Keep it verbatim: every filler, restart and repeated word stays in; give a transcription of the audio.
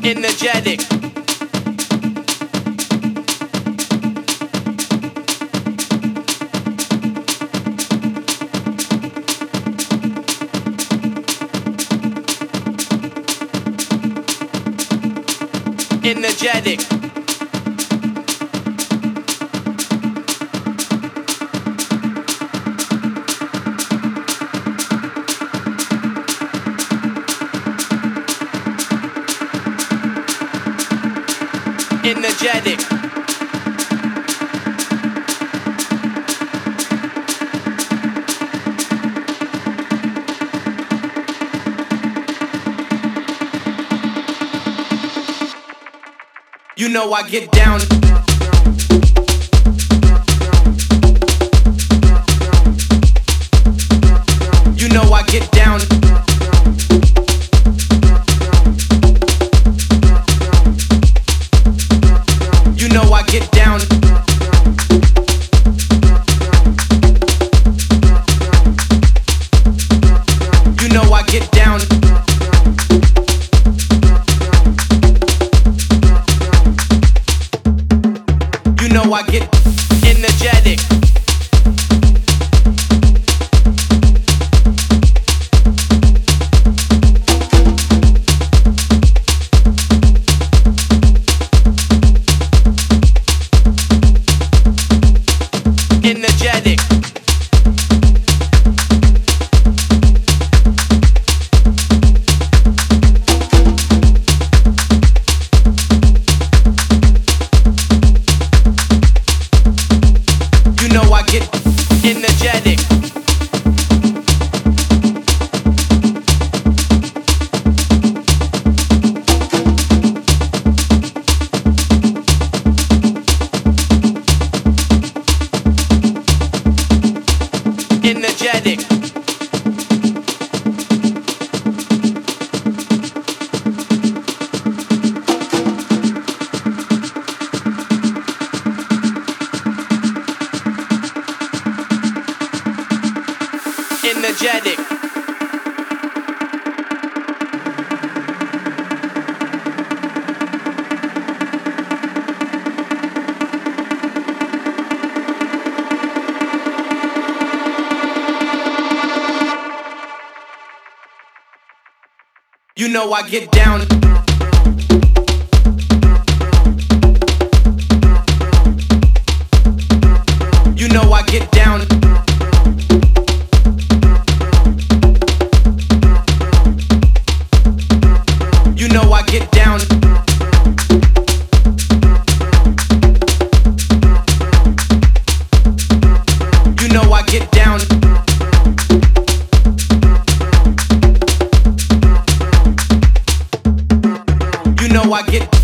energetic. Energetic. Energetic. You know I get down. You know I get down. You know I get down. You know I get down. You know I get energetic. Energetic. You know I get energetic. Energetic. Energetic. You know I get down. You know I get down. You know I get down. You know I get down. You know I get